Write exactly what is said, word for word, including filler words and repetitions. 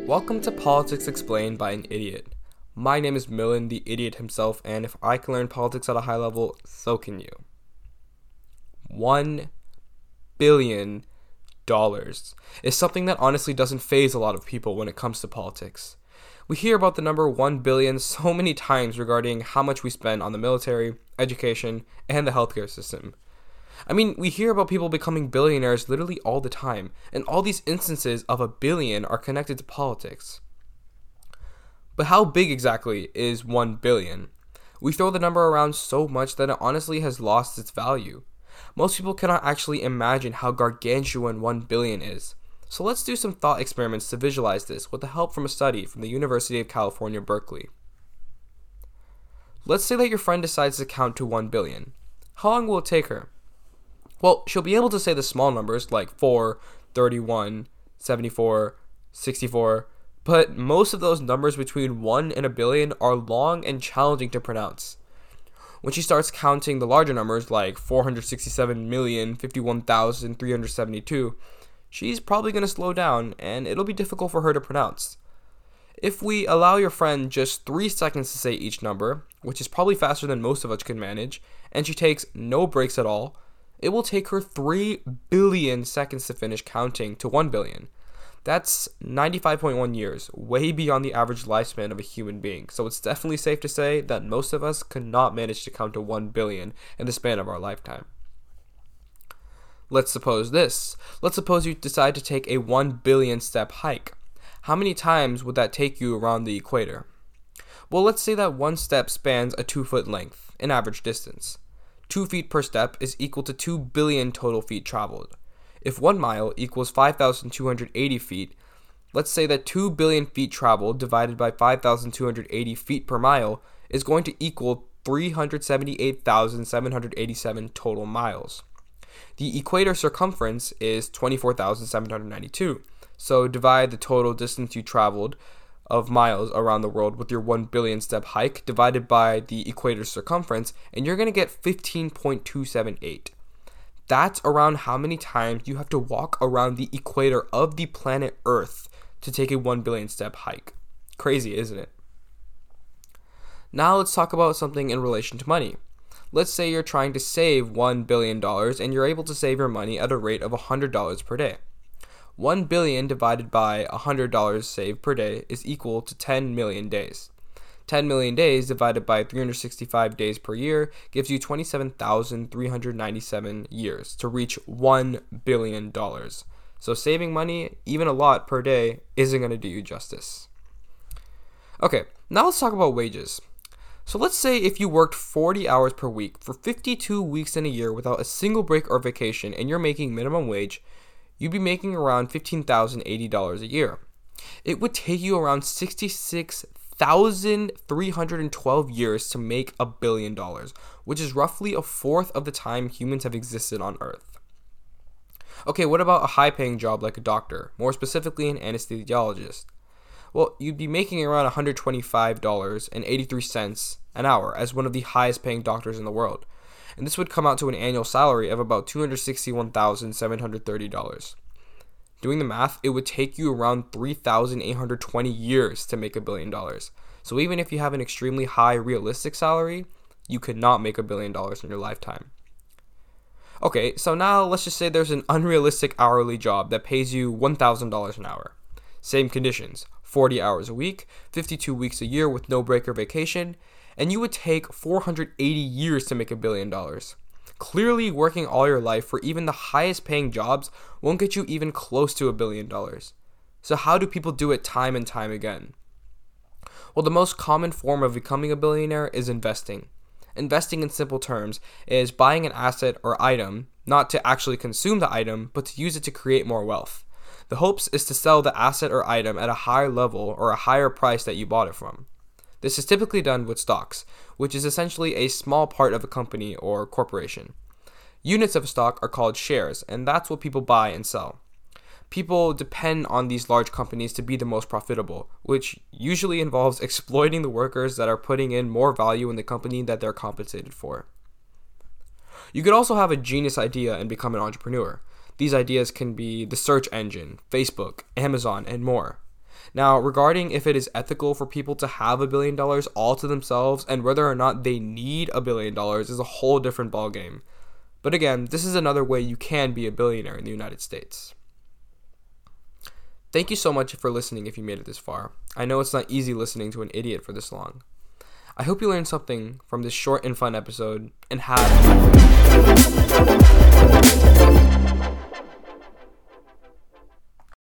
Welcome to Politics Explained by an Idiot. My name is Millen, the idiot himself, and if I can learn politics at a high level, so can you. One billion dollars is something that honestly doesn't faze a lot of people when it comes to politics. We hear about the number one billion so many times regarding how much we spend on the military, education, and the healthcare system. I mean, we hear about people becoming billionaires literally all the time, and all these instances of a billion are connected to politics. But how big exactly is one billion? We throw the number around so much that it honestly has lost its value. Most people cannot actually imagine how gargantuan one billion is. So let's do some thought experiments to visualize this with the help from a study from the University of California, Berkeley. Let's say that your friend decides to count to one billion. How long will it take her? Well, she'll be able to say the small numbers like four, thirty-one, seventy-four, sixty-four, but most of those numbers between one and a billion are long and challenging to pronounce. When she starts counting the larger numbers like four hundred sixty-seven million fifty-one thousand three hundred seventy-two, she's probably going to slow down and it'll be difficult for her to pronounce. If we allow your friend just three seconds to say each number, which is probably faster than most of us can manage, and she takes no breaks at all, it will take her three billion seconds to finish counting to one billion. That's ninety-five point one years, way beyond the average lifespan of a human being, so it's definitely safe to say that most of us could not manage to count to one billion in the span of our lifetime. Let's suppose this. Let's suppose you decide to take a one billion step hike. How many times would that take you around the equator? Well, let's say that one step spans a two foot length, an average distance. Two feet per step is equal to two billion total feet traveled. If one mile equals five thousand two hundred eighty feet, let's say that two billion feet traveled divided by five thousand two hundred eighty feet per mile is going to equal three hundred seventy-eight thousand seven hundred eighty-seven total miles. The equator circumference is twenty-four thousand seven hundred ninety-two, so divide the total distance you traveled of miles around the world with your one billion step hike divided by the equator circumference, and you're going to get fifteen point two seven eight. That's around how many times you have to walk around the equator of the planet Earth to take a one billion step hike. Crazy, isn't it? Now let's talk about something in relation to money. Let's say you're trying to save one billion dollars and you're able to save your money at a rate of one hundred dollars per day. one billion divided by one hundred dollars saved per day is equal to ten million days. ten million days divided by three hundred sixty-five days per year gives you twenty-seven thousand three hundred ninety-seven years to reach one billion dollars. So saving money, even a lot per day, isn't going to do you justice. Okay, now let's talk about wages. So let's say if you worked forty hours per week for fifty-two weeks in a year without a single break or vacation and you're making minimum wage, you'd be making around fifteen thousand eighty dollars a year. It would take you around sixty-six thousand three hundred twelve years to make a billion dollars, which is roughly a fourth of the time humans have existed on Earth. Okay, what about a high-paying job like a doctor, more specifically an anesthesiologist? Well, you'd be making around one hundred twenty-five dollars and eighty-three cents an hour as one of the highest-paying doctors in the world. And this would come out to an annual salary of about two hundred sixty-one thousand seven hundred thirty dollars. Doing the math, it would take you around three thousand eight hundred twenty years to make a billion dollars. So even if you have an extremely high realistic salary, you could not make a billion dollars in your lifetime. Okay, so now let's just say there's an unrealistic hourly job that pays you one thousand dollars an hour. Same conditions, forty hours a week, fifty-two weeks a year with no break or vacation, and you would take four hundred eighty years to make a billion dollars. Clearly, working all your life for even the highest paying jobs won't get you even close to a billion dollars. So how do people do it time and time again? Well, the most common form of becoming a billionaire is investing. Investing in simple terms is buying an asset or item, not to actually consume the item, but to use it to create more wealth. The hopes is to sell the asset or item at a higher level or a higher price that you bought it from. This is typically done with stocks, which is essentially a small part of a company or corporation. Units of a stock are called shares, and that's what people buy and sell. People depend on these large companies to be the most profitable, which usually involves exploiting the workers that are putting in more value in the company that they're compensated for. You could also have a genius idea and become an entrepreneur. These ideas can be the search engine, Facebook, Amazon, and more. Now, regarding if it is ethical for people to have a billion dollars all to themselves and whether or not they need a billion dollars is a whole different ballgame. But again, this is another way you can be a billionaire in the United States. Thank you so much for listening if you made it this far. I know it's not easy listening to an idiot for this long. I hope you learned something from this short and fun episode, and have